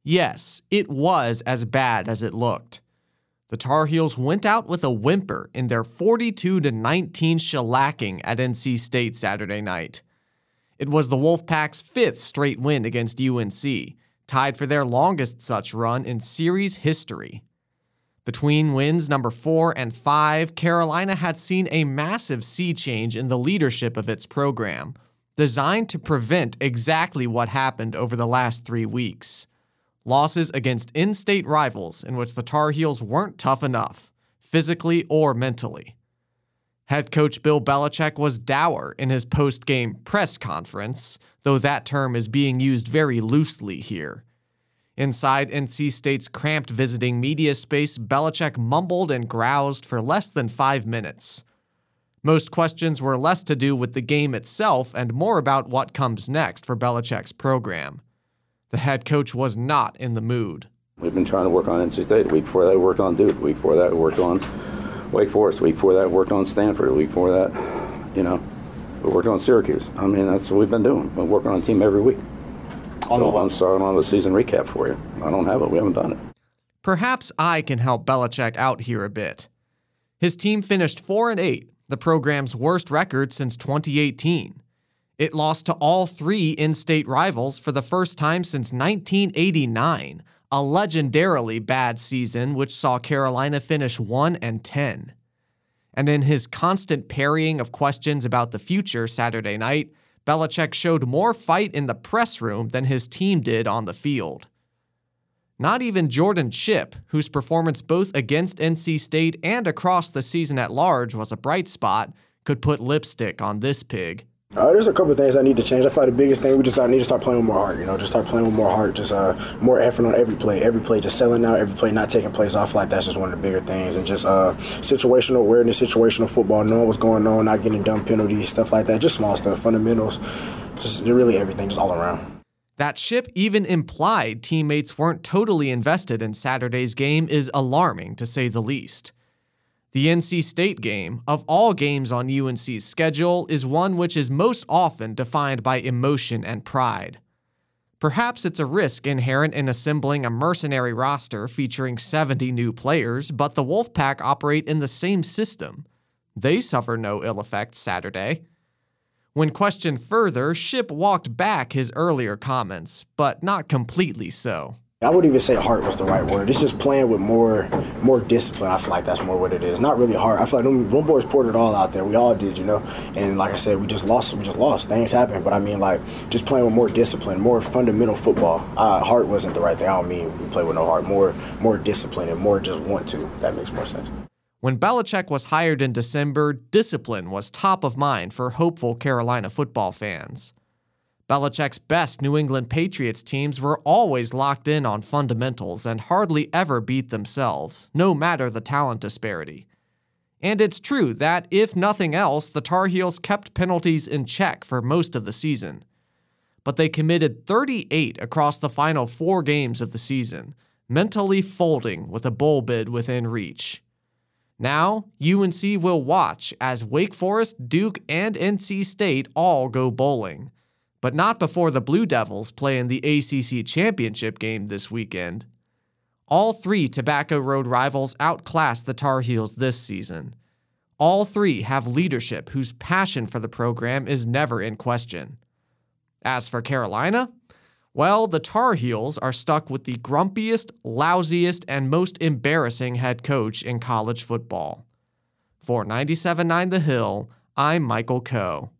Yes, it was as bad as it looked. The Tar Heels went out with a whimper in their 42-19 shellacking at NC State Saturday night. It was the Wolfpack's fifth straight win against UNC, tied for their longest such run in series history. Between wins number 4 and 5, Carolina had seen a massive sea change in the leadership of its program, designed to prevent exactly what happened over the last 3 weeks. Losses against in-state rivals in which the Tar Heels weren't tough enough, physically or mentally. Head coach Bill Belichick was dour in his post-game press conference, though that term is being used very loosely here. Inside NC State's cramped visiting media space, Belichick mumbled and groused for less than 5 minutes. Most questions were less to do with the game itself and more about what comes next for Belichick's program. The head coach was not in the mood. We've been trying to work on NC State. The week before that, we worked on Duke. The week before that, we worked on Wake Forest. The week before that, we worked on Stanford. The week before that, we worked on Syracuse. I mean, that's what we've been doing. We're working on a team every week. So I'm starting on the season recap for you. I don't have it. We haven't done it. Perhaps I can help Belichick out here a bit. His team finished 4-8, the program's worst record since 2018. It lost to all 3 in-state rivals for the first time since 1989, a legendarily bad season which saw Carolina finish 1-10. And in his constant parrying of questions about the future Saturday night, Belichick showed more fight in the press room than his team did on the field. Not even Jordan Shipp, whose performance both against NC State and across the season at large was a bright spot, could put lipstick on this pig. There's a couple of things I need to change. I feel like the biggest thing, we just need to start playing with more heart, just start playing with more heart, just more effort on every play just selling out, every play not taking plays off. Like that's just one of the bigger things. And just situational awareness, situational football, knowing what's going on, not getting dumb penalties, stuff like that, just small stuff, fundamentals, just really everything, just all around. That Shipp even implied teammates weren't totally invested in Saturday's game is alarming, to say the least. The NC State game, of all games on UNC's schedule, is one which is most often defined by emotion and pride. Perhaps it's a risk inherent in assembling a mercenary roster featuring 70 new players, but the Wolfpack operate in the same system. They suffer no ill effects Saturday. When questioned further, Shipp walked back his earlier comments, but not completely so. I wouldn't even say heart was the right word. It's just playing with more discipline. I feel like that's more what it is. Not really heart. I feel like them boys poured it all out there. We all did, And like I said, we just lost. Things happen. But I mean, like, just playing with more discipline, more fundamental football. Heart wasn't the right thing. I don't mean we play with no heart. More discipline and more just want to. That makes more sense. When Belichick was hired in December, discipline was top of mind for hopeful Carolina football fans. Belichick's best New England Patriots teams were always locked in on fundamentals and hardly ever beat themselves, no matter the talent disparity. And it's true that, if nothing else, the Tar Heels kept penalties in check for most of the season. But they committed 38 across the final 4 games of the season, mentally folding with a bowl bid within reach. Now, UNC will watch as Wake Forest, Duke, and NC State all go bowling. But not before the Blue Devils play in the ACC Championship game this weekend. All 3 Tobacco Road rivals outclassed the Tar Heels this season. All 3 have leadership whose passion for the program is never in question. As for Carolina, well, the Tar Heels are stuck with the grumpiest, lousiest, and most embarrassing head coach in college football. For 97.9 The Hill, I'm Michael Coe.